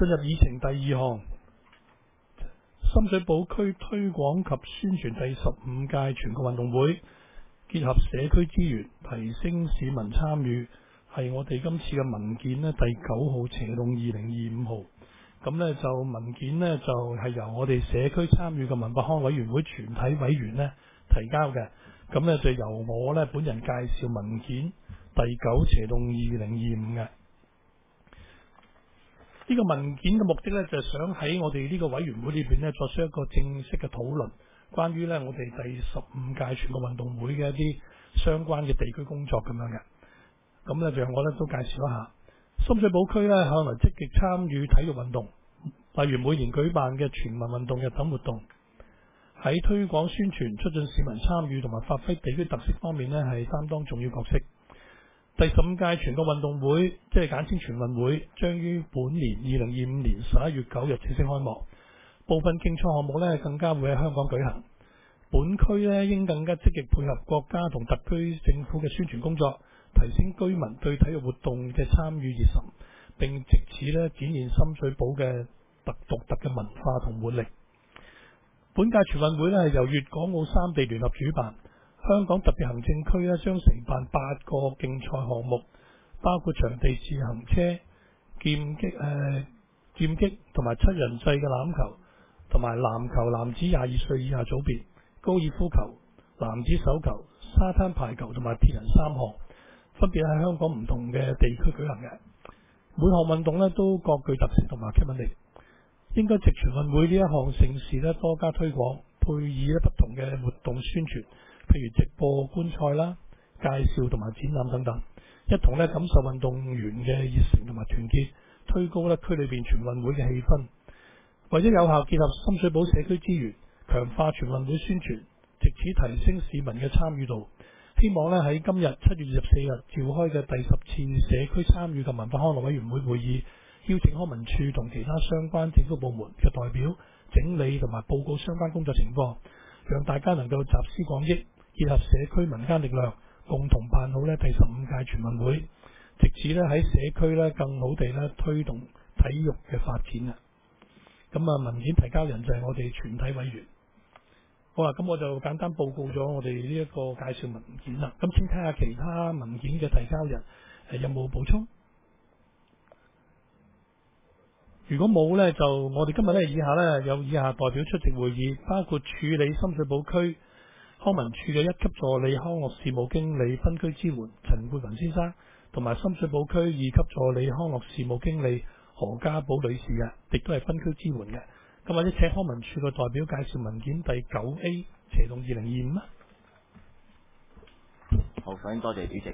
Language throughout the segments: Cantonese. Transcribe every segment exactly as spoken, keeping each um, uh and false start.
進入議程第二項，深水埗區推廣及宣傳第十五屆全國運動會，結合社區資源，提升市民參與，係我哋今次嘅文件呢第九號斜動二零二五號。咁呢就文件呢就係由我哋社區參與嘅文化康委員會全體委員呢提交嘅。咁呢就由我呢本人介紹文件第九斜動二零二五嘅。呢個文件嘅目的呢，就係想喺我哋呢個委員會裏邊呢作出一個正式嘅討論，關於呢我哋第十五屆全國運動會嘅一啲相關嘅地區工作咁樣嘅。咁呢，就我呢都介紹一下。深水埗區呢向來積極參與體育運動，例如每年舉辦嘅全民運動日等活動，喺推廣宣傳、促進市民參與同埋發揮地區特色方面呢係擔當重要角色。第十五屆全國運動會，即係簡稱全運會，將於本年二零二五年十一月九日正式開幕。部分競賽項目呢更加會喺香港舉行。本區呢應更加積極配合國家同特區政府嘅宣傳工作，提升居民對體育活動嘅參與熱忱，並藉此呢展現深水埗嘅特獨特嘅文化同活力。本屆全運會呢係由粵港澳三地聯合主辦。香港特別行政區咧將承辦八個競賽項目，包括場地自行車、劍擊、誒劍擊同埋七人制嘅欖球，同埋籃球男子廿二歲以下組別、高爾夫球、男子手球、沙灘排球同埋鐵人三項，分別喺香港唔同嘅地區舉行嘅。每項運動咧都各具特色同埋吸引力，應該藉全運會呢一項盛事咧多加推廣，配以咧不同嘅活動宣傳。譬如直播觀賽啦、介紹同埋展覽等等，一同咧感受運動員嘅熱誠同埋團結，推高咧區裏邊全運會嘅氣氛。為咗有效結合深水埗社區資源，強化全運會宣傳，藉此提升市民嘅參與度。希望咧喺今日七月二十四日召開嘅第十次社區參與及文化康樂委員會會議，邀請康文署同其他相關政府部門嘅代表整理同埋報告相關工作情況，讓大家能夠集思廣益，結合社區民間力量，共同辦好咧第十五屆全運會，藉此咧喺社區咧更好地咧推動體育嘅發展啊！咁啊，文件提交人就係我哋全體委員。好啦，咁我就簡單報告咗我哋呢一個介紹文件啦。咁先睇下其他文件嘅提交人誒有冇補充？如果冇呢，就我哋今日呢以下呢有以下代表出席會議，包括處理深水埗區康文署嘅一級助理康樂事務經理分區支援陳佩雲先生，同埋深水埗區二級助理康樂事務經理何家寶女士嘅，亦都係分區支援嘅。咁或者請康文署嘅代表介紹文件第九 A 斜動二零二五啊。 好，首先多謝主席。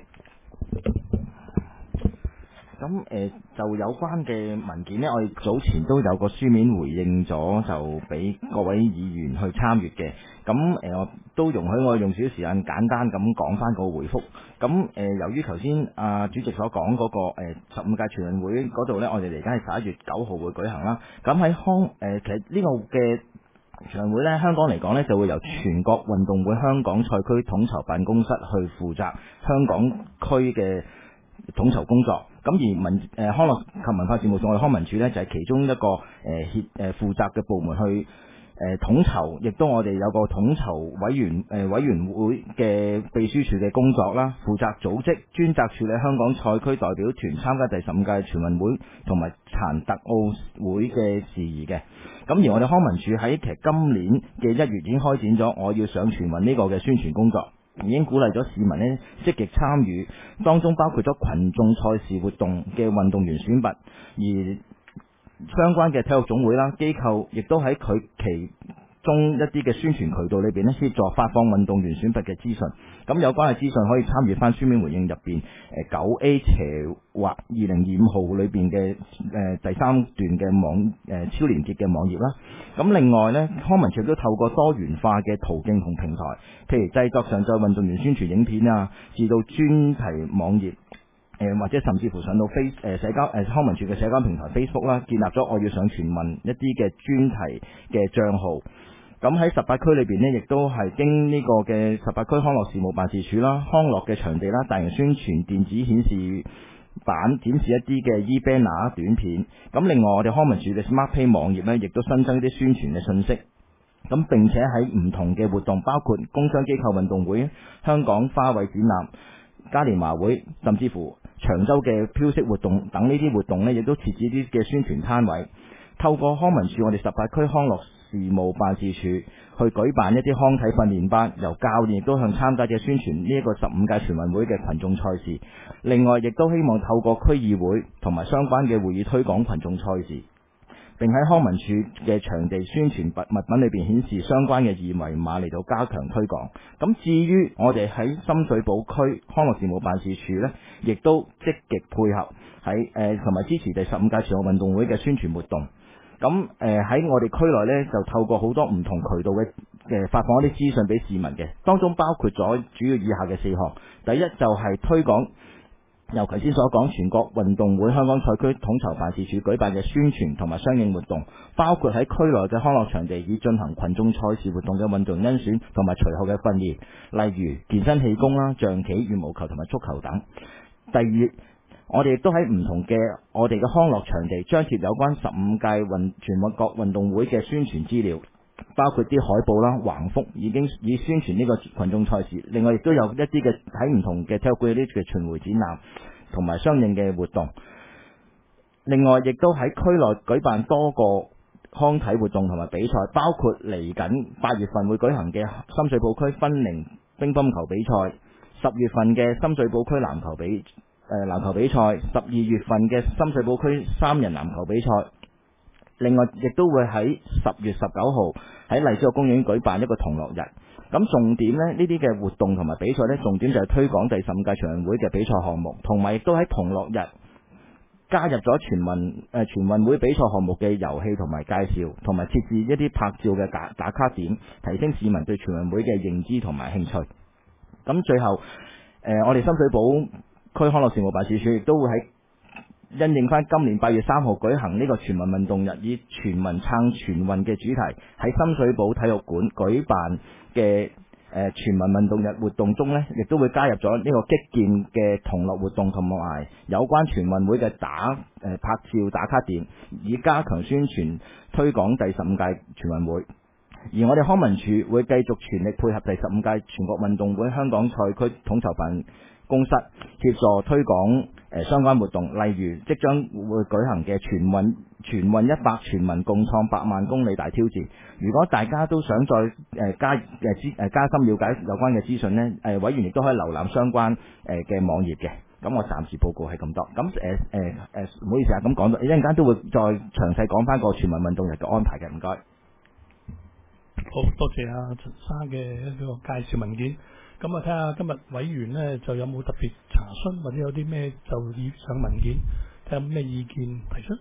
咁誒、呃、就有關嘅文件呢，我哋早前都有個書面回應咗，就俾各位議員去參閱嘅。咁誒、呃、我都容許我用少少時間簡單咁講翻個回覆。咁誒、呃、由於頭先阿主席所講嗰、那個十五屆全運會嗰度呢，我哋嚟緊係十一月九號會舉行啦。咁喺康誒、呃、其實呢個嘅全運會呢，香港嚟講呢，就會由全國運動會香港賽區統籌辦公室去負責香港區嘅統籌工作。咁而民誒、呃、康樂及文化事務署我哋康文署呢，就係、是、其中一個誒協誒負責嘅部門去誒、呃、統籌，亦都我哋有個統籌委員誒、呃、委員會嘅秘書處嘅工作啦，負責組織專責處理香港賽區代表團參加第十五屆全運會同埋殘特奧會嘅事宜嘅。咁而我哋康文署喺其實今年嘅一月已經開展咗我要上全運呢個嘅宣傳工作。已經鼓勵咗市民呢積極參與，當中包括咗群眾賽事活動嘅運動員選拔，而相關嘅體育總會啦、機構亦都喺佢其中一啲嘅宣傳渠道裏邊呢協助發放運動員選拔嘅資訊。咁有關嘅資訊可以參與翻書面回應入邊誒九 A 斜或二零二五號裏邊嘅誒第三段嘅網誒、呃、超連結嘅網頁啦。咁另外呢，康文署都透過多元化嘅途徑同平台，譬如製作上載運動員宣傳影片啊，至到專題網頁。誒、呃、或者甚至乎上到 Face 誒、呃、社交誒、呃、康文署嘅社交平台 Facebook 啦，建立咗我要上全運一啲嘅專題嘅帳號。咁喺十八區裏邊呢，亦都係經呢個嘅十八區康樂事務辦事處啦、康樂嘅場地啦、大型宣傳電子顯示版展示一啲嘅 e-banner 短片。咁另外我哋康文署嘅 SmartPay 網頁呢，亦都新增一啲宣傳嘅信息。咁並且喺唔同嘅活動，包括工商機構運動會、香港花卉展覽、嘉年華會，甚至乎長洲嘅飄色活動等呢啲活動呢，亦都設置啲嘅宣傳攤位。透過康文署我哋十八區康樂事務辦事處去舉辦一啲康體訓練班，由教練亦都向參加者宣傳呢一個十五屆全運會嘅群眾賽事。另外，亦都希望透過區議會同埋相關嘅會議推廣群眾賽事，並喺康文署嘅場地宣傳物物品裏邊顯示相關嘅二維碼嚟到加強推廣。咁至於我哋喺深水埗區康樂事務辦事處呢，亦都積極配合喺誒同埋支持第十五屆全運運動會嘅宣傳活動。咁誒喺我哋區內呢，就透過好多唔同渠道嘅誒、呃、發放一啲資訊俾市民嘅，當中包括咗主要以下嘅四項。第一就係推廣，由頭先所講全國運動會香港賽區統籌辦事處舉辦嘅宣傳同埋相應活動，包括喺區內嘅康樂場地以進行群眾賽事活動嘅運動甄選同埋隨後嘅訓練，例如健身氣功啦、象棋、羽毛球同埋足球等。第二，我哋亦都喺唔同嘅我哋嘅康樂場地張貼有關十五屆運全國運動會嘅宣傳資料，包括啲海報啦、橫幅，已經以宣傳呢個群眾賽事。另外亦都有一啲嘅喺唔同嘅體育館啲嘅巡迴展覽同埋相應嘅活動。另外亦都喺區內舉辦多個康體活動同埋比賽，包括嚟緊八月份會舉行嘅深水埗區分齡乒乓球比賽，十月份嘅深水埗區籃球比誒籃球比賽，十二月份嘅深水埗區三人籃球比賽。另外，亦都會喺十月十九號喺荔枝角公園舉辦一個同樂日。咁重點呢，呢啲嘅活動同埋比賽呢，重點就係推廣第十五屆全運會嘅比賽項目，同埋亦都喺同樂日加入咗全運誒、呃、全運會比賽項目嘅遊戲同埋介紹，同埋設置一啲拍照嘅打打卡點，提升市民對全運會嘅認知同埋興趣。咁最後，誒、呃、我哋深水埗區康樂事務辦事處亦都會喺因應翻今年八月三號舉行呢個全民運動日，以全民撐全運嘅主題，喺深水埗體育館舉辦嘅誒、呃、全民運動日活動中呢，亦都會加入咗呢個擊劍嘅同樂活動同埋有關全運會嘅打誒、呃、拍照打卡點，以加強宣傳推廣第十五屆全運會。而我哋康文署會繼續全力配合第十五屆全國運動會香港賽區統籌辦公室，協助推廣誒、呃、相關活動，例如即將會舉行嘅全運全運一百全民共創百萬公里大挑戰。如果大家都想再誒、呃、加誒資誒加深了解有關嘅資訊呢，誒、呃、委員亦都可以瀏覽相關誒嘅、呃、網頁嘅。咁我暫時報告係咁多。咁誒誒誒唔好意思啊，咁講到一陣間都會再詳細講翻個全民運動日嘅安排嘅，唔該。 好多謝阿陳生嘅一個介紹文件。咁啊，睇下今日委員呢就有冇特別查詢或者有啲咩就以上文件，睇下有咩意見提出。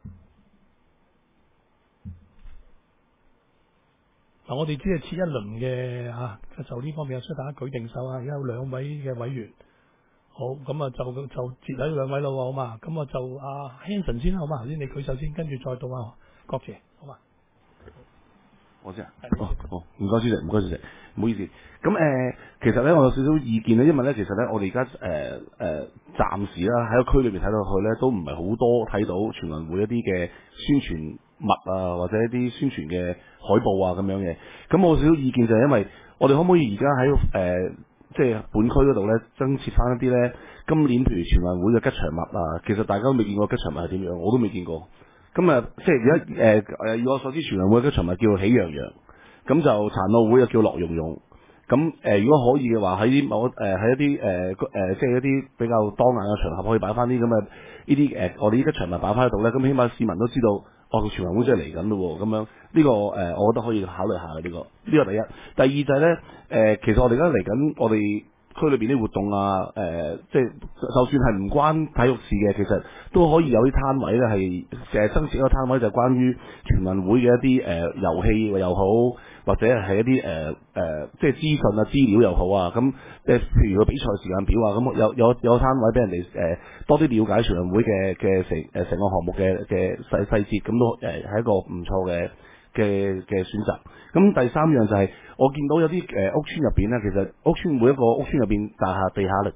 嗱，我哋只係設一輪嘅嚇，就呢方面需要大家舉定手啊。而家有兩位嘅委員，好，咁啊就就接喺兩位咯，好嘛？咁啊就阿 Hanson 先啦，好嘛？頭先你舉手先，跟住再到啊郭姐，好嘛？ 我知啊，哦，好，唔該主席，唔該主席，唔好意思。咁誒、呃，其實咧我有少少意見咧，因為咧其實咧我哋而家誒誒暫時啦喺個區裏邊睇到去咧，都唔係好多睇到全運會一啲嘅宣傳物啊，或者一啲宣傳嘅海報啊咁樣嘅。咁我有少少意見就係因為我哋可唔可以而家喺誒即係本區嗰度咧增設翻一啲咧今年譬如全運會嘅吉祥物啊，其實大家都未見過吉祥物係點樣，我都未見過。咁啊，即係而家誒誒，以我所知，全運會嘅場物叫喜洋洋，咁就殘奧會又叫樂融融。咁誒、呃，如果可以嘅話，喺啲某誒喺一啲誒誒，即係一啲比較當眼嘅場合，可以擺翻啲咁嘅呢啲誒，我哋依家場物擺翻喺度咧，咁起碼市民都知道，哦，全運會真係嚟緊咯喎，咁樣呢、這個誒、呃，我覺得可以考慮下嘅呢、這個。呢、這個第一，第二就係咧誒，其實我哋而家嚟緊，我哋區裏邊啲活動啊，誒、呃，即係就算係唔關體育事嘅，其實都可以有啲攤位咧，係誒增設一個攤位，就係關於全運會嘅一啲誒遊戲又好，或者係一啲誒誒即係資訊啊資料又好啊，咁誒譬如個比賽時間表啊，咁有有有個攤位俾人哋誒、呃、多啲了解全運會嘅嘅成誒成個項目嘅嘅細細節，咁都誒係一個唔錯嘅嘅嘅選擇。咁第三樣就係、是、我見到有啲誒屋邨入邊咧，其實屋邨每一個屋邨入邊大廈地下力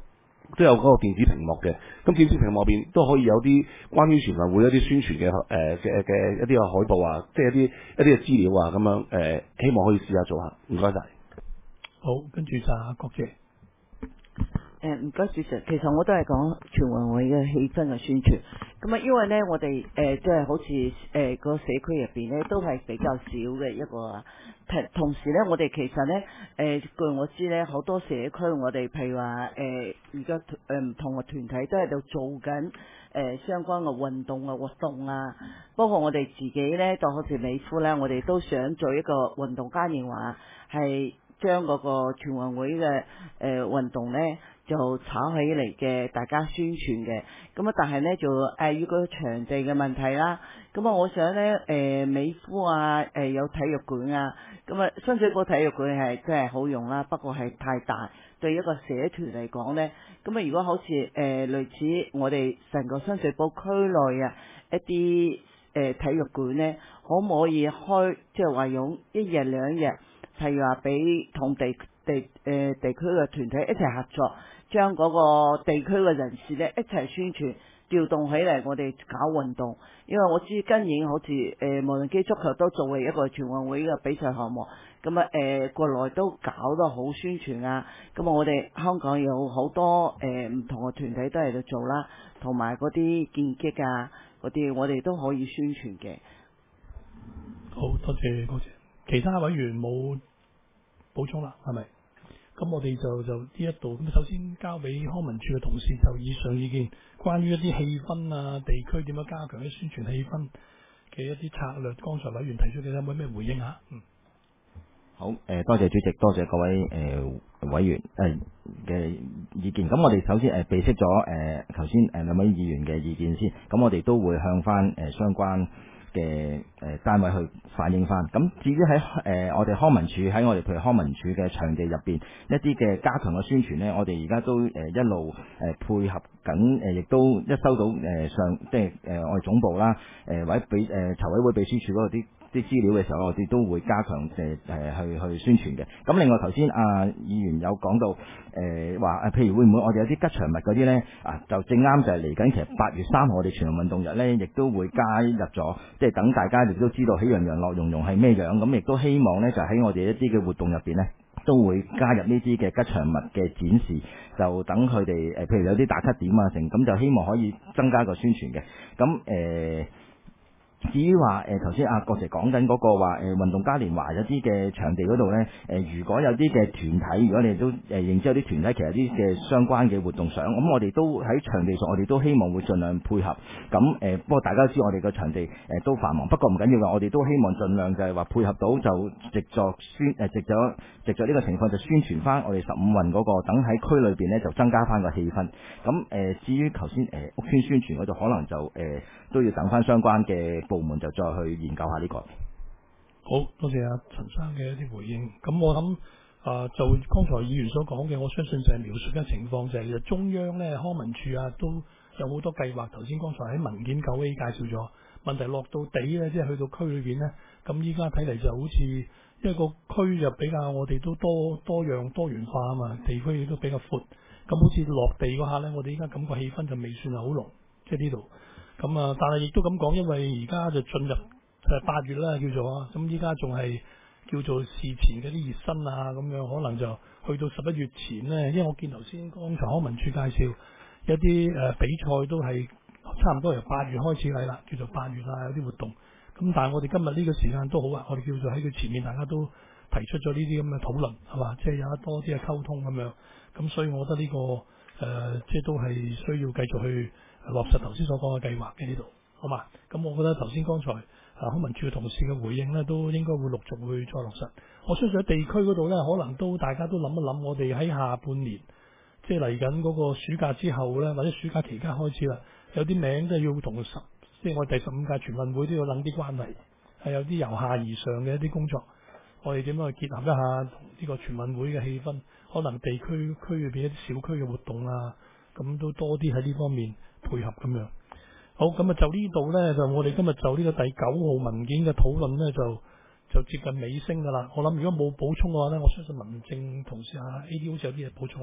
都有嗰個電子屏幕嘅。咁電子屏幕入邊都可以有啲關於全運會一啲宣傳嘅誒嘅嘅一啲嘅海報啊，即係一啲一啲嘅資料啊咁樣誒、呃，希望可以試下做下。唔該晒。 好，跟住就阿郭姐。 誒唔該，主席。其實我都係講全運會嘅氣氛嘅宣傳。咁啊，因為咧，我哋誒即係好似誒個社區入邊咧，都係比較少嘅一個。同時咧，我哋其實咧誒、呃、據我知咧，好多社區我哋譬如話誒而家誒唔同嘅團體都喺度做緊誒、呃、相關嘅運動啊活動啊。包括我哋自己咧，就好似美孚咧，我哋都想做一個運動嘉年華，係將嗰個全運會嘅誒、呃、運動咧。就炒起嚟嘅，大家宣傳嘅。咁啊，但係咧就誒於個場地嘅問題啦。咁啊，我想咧誒、呃、美孚啊，誒、呃、有體育館啊。咁啊，深水埗體育館係真係好用啦，不過係太大，對一個社團嚟講咧。咁啊，如果好似誒、呃、類似我哋成個深水埗區內啊一啲誒、呃、體育館咧，可唔可以開即係話用一日兩日，譬如話俾同地地誒、呃、地區嘅團體一齊合作。將嗰個地區嘅人士咧一齊宣傳，調動起嚟，我哋搞運動。因為我知今年好似誒、呃、無論基足球都作為一個全運會嘅比賽項目，咁啊誒國內都搞得好宣傳啊。咁啊，我哋香港有好多誒唔、呃、同嘅團體都喺度做啦，同埋嗰啲劍擊啊嗰啲，我哋都可以宣傳嘅。 好多謝多謝，其他委員冇補充啦，係咪？咁我哋就就呢一度咁，首先交俾康文署嘅同事就以上意見，關於一啲氣氛啊、地區點樣加強啲宣傳氣氛嘅一啲策略，剛才委員提出嘅有冇咩回應嚇？嗯， 好，誒、呃、多謝主席，多謝各位誒、呃、委員誒嘅、呃、意見。咁我哋首先誒備悉咗誒頭先誒兩位議員嘅意見先，咁我哋都會向翻誒、呃、相關嘅誒單位去反映翻。咁至於喺誒、呃、我哋康文署喺我哋譬如康文署嘅場地入邊一啲嘅加強嘅宣傳呢，我哋而家都誒、呃、一路誒、呃、配合緊誒，亦、呃、都一收到誒、呃、上即係誒、呃、我哋總部啦，誒、呃、或者俾誒籌委會秘書處嗰度啲啲資料嘅時候，我哋都會加強誒誒、呃、去去宣傳嘅。咁另外頭先阿議員有講到誒話誒，譬如會唔會我哋有啲吉祥物嗰啲咧啊，就正啱就係嚟緊，其實八月三號我哋全民運動日咧，亦都會加入咗，即係等大家亦都知道喜洋洋樂融融係咩樣。咁亦都希望咧，就喺我哋一啲嘅活動入邊咧，都會加入呢啲嘅吉祥物嘅展示，就等佢哋誒，譬如有啲打卡點啊成，咁就希望可以增加個宣傳嘅。咁誒。呃至於話誒頭先阿郭 Sir 講緊嗰個話誒、呃、運動嘉年華一啲嘅場地嗰度咧，誒、呃、如果有啲嘅團體，如果你哋都誒、呃、認知有啲團體其實啲嘅相關嘅活動相，咁我哋都喺場地上，我哋都希望會盡量配合。咁誒、呃、不過大家都知我哋個場地誒、呃、都繁忙，不過唔緊要嘅，我哋都希望盡量就係話配合到就藉助宣誒藉咗藉助呢個情況就宣傳翻我哋十五運嗰、那個，等喺區裏邊咧就增加翻個氣氛。咁誒、呃、至於頭先誒屋邨宣傳嗰度，可能就誒、呃、都要等翻相關嘅部門就再去研究下呢、這個。 好多謝阿陳生嘅一啲回應。咁我諗啊、呃，就剛才議員所講嘅，我相信就係描述嘅情況就係、是、中央咧康文署啊都有好多計劃。頭先剛才喺文件九 A 介紹咗，問題落到底咧，即係去到區裏邊咧，咁依家睇嚟就好似因為個區就比較我哋都多多樣多元化啊嘛，地區亦都比較闊。咁好似落地嗰下咧，我哋依家感覺氣氛就未算係好濃，即係呢度。咁啊，但係亦都咁講，因為而家就進入誒八月啦，叫做啊，咁依家仲係叫做事前嗰啲熱身啊，咁樣可能就去到十一月前咧，因為我見頭先剛才康文署介紹一啲誒、呃、比賽都係差唔多由八月開始嚟啦，叫做八月啊有啲活動。咁但係我哋今日呢個時間都好啊，我哋叫做喺佢前面大家都提出咗呢啲咁嘅討論，係嘛，即係有得多啲嘅溝通咁樣。咁所以我覺得呢、這個誒、呃、即係都係需要繼續去落實頭先所講嘅計劃嘅呢度，好嘛？咁我覺得頭先剛才啊康文署嘅同事嘅回應咧，都應該會陸續會再落實。我相信喺地區嗰度咧，可能都大家都諗一諗，我哋喺下半年，即係嚟緊嗰個暑假之後咧，或者暑假期間開始啦，有啲名都係要同十，即係我哋第十五屆全運會都要諗啲關係，係有啲由下而上嘅一啲工作，我哋點樣去結合一下同呢個全運會嘅氣氛，可能地區區裏邊一啲小區嘅活動啊，咁都多啲喺呢方面配合咁樣。好，咁啊就呢度咧，就我哋今日就呢個第九號文件嘅討論咧，就就接近尾聲噶啦。我諗如果冇補充嘅話咧，我相信民政同事啊 A D 好似有啲嘢補充係嘛？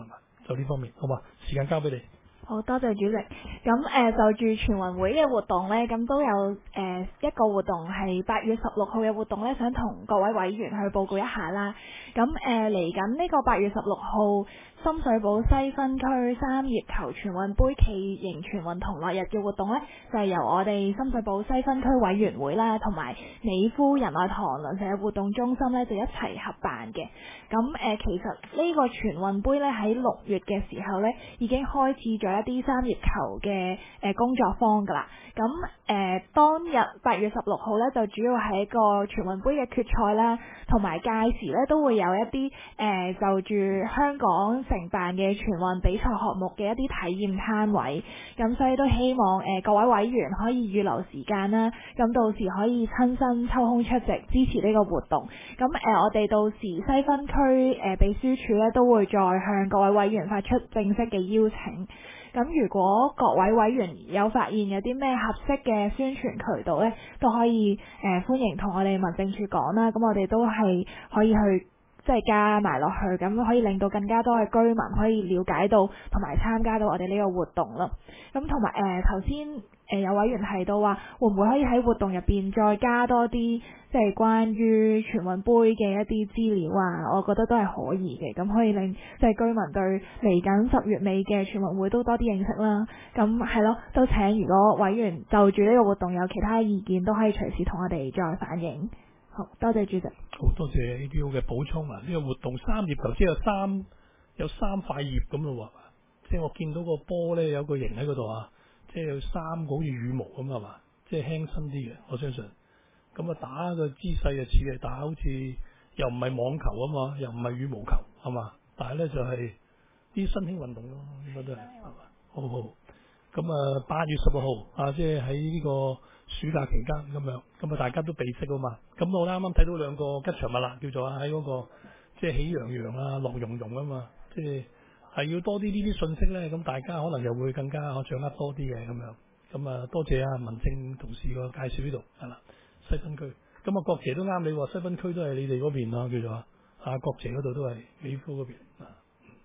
就呢方面，好嘛？時間交俾你。 好多謝主席。咁誒、呃、就住全運會嘅活動呢，咁都有誒、呃、一個活動係八月十六號嘅活動呢，想同各位委員去報告一下啦。咁誒嚟緊呢個八月十六號深水埗西分區三葉球全運杯暨型全運同樂日嘅活動呢，就係、是、由我哋深水埗西分區委員會啦，同埋美孚仁愛堂鄰舍活動中心呢，就一齊合辦嘅。咁誒、呃、其實呢個全運杯呢，喺六月嘅時候呢，已經開始咗一啲三葉球嘅誒工作坊㗎啦。咁誒、呃、當日八月十六號呢，就主要係一個全運杯嘅決賽啦，同埋屆時呢，都會有一啲誒、呃、就住香港承辦嘅全運比賽項目嘅一啲體驗攤位。咁所以都希望誒、呃、各位委員可以預留時間啦，咁到時可以親身抽空出席支持呢個活動。咁誒、呃、我哋到時西分區誒、呃、秘書處呢，都會再向各位委員發出正式嘅邀請。咁如果各位委員有發現有啲咩合適嘅宣傳渠道呢，都可以誒、呃、歡迎同我哋民政處講啦。咁我哋都係可以去即係加埋落去，咁可以令到更加多嘅居民可以了解到同埋參加到我哋呢個活動啦。咁同埋誒頭先誒有委員提到話，會唔會可以喺活動入邊再加多啲即係關於全運杯嘅一啲資料啊？我覺得都係可以嘅，咁可以令即係居民對嚟緊十月尾嘅全運會都多啲認識啦。咁係咯，都請如果委員就住呢個活動有其他意見，都可以隨時同我哋再反映。好多謝主席。 好多謝 A B O 嘅補充啊！呢、這個活動三葉球即係有三有三塊葉咁咯喎，即係我見到個波咧有個形喺嗰度啊，即係有三個好似羽毛咁係嘛，即係輕身啲嘅，我相信。咁啊打個姿勢就似係打好似又唔係網球啊嘛，又唔係羽毛球係嘛，但係咧就係、是、啲新興運動咯，應該都係係嘛，好好。咁啊八月十六號啊，即係喺呢個暑假期間咁樣，咁啊大家都備悉啊嘛。咁我啱啱睇到兩個吉祥物啦，叫做喺嗰、那個即係喜洋洋啊、樂融融啊嘛，即係係要多啲呢啲信息咧，咁大家可能又會更加可掌握多啲嘅咁樣。咁啊多謝啊民政同事個介紹呢度係啦，西分區。咁啊國謝都啱你喎，西分區都係你哋嗰邊啊，叫做啊國謝嗰度都係美孚嗰邊啊。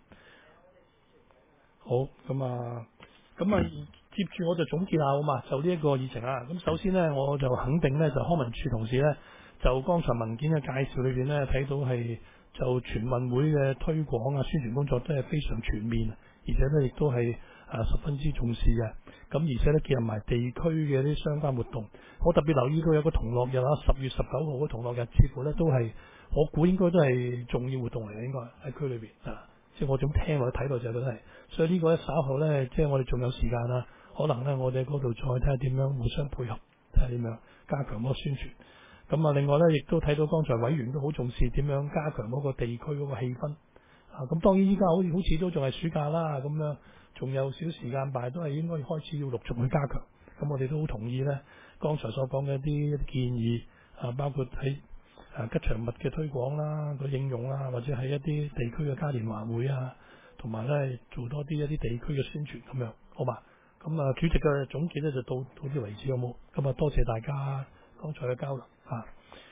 好，咁啊。咁啊，接住我就總結下好嘛，就呢一個議程啊。咁首先呢，我就肯定呢，就康文署同事呢，就剛才文件嘅介紹裏邊呢，睇到係就全運會嘅推廣啊、宣傳工作都係非常全面，而且呢亦都係啊十分之重視嘅。咁而且呢，結合埋地區嘅啲相關活動，我特別留意到有個同樂日啊，十月十九號嘅同樂日，似乎呢都係我估應該都係重要活動嚟嘅，應該喺區裏邊啊。即係我咁聽落去睇落就覺得係，所以呢個一稍後咧，即係我哋仲有時間啦，可能咧我哋嗰度再睇下點樣互相配合，睇下點樣加強嗰個宣傳。咁啊，另外咧亦都睇到剛才委員都好重視點樣加強嗰個地區嗰個氣氛。啊，咁當然依家好似好似都仲係暑假啦，咁樣仲有少時間，但係都係應該開始要陸續去加強。咁我哋都好同意咧，剛才所講嘅一啲建議啊，包括喺啊吉祥物嘅推廣啦、個應用啦，或者係一啲地區嘅嘉年華會啊，同埋咧做多啲一啲地區嘅宣傳咁樣，好嘛？咁啊，主席嘅總結咧就到到呢為止，好冇？咁啊，多謝大家剛才嘅交流啊！